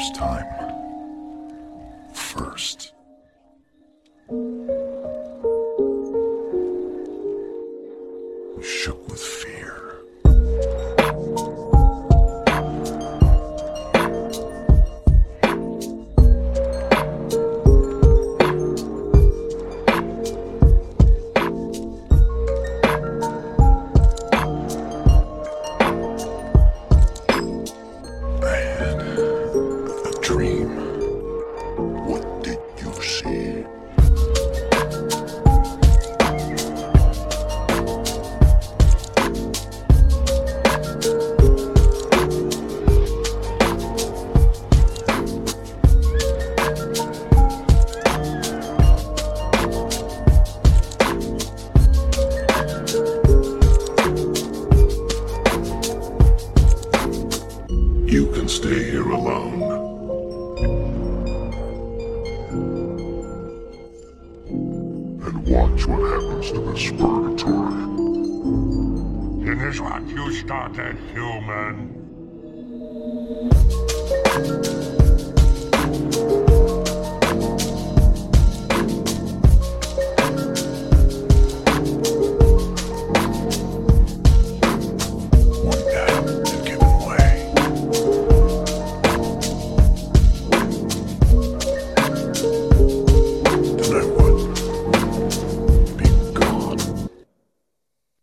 first time. First. Shook with fear. I had a dream. What did you see? You can stay here alone. And watch what happens to this purgatory. Finish what you started, human.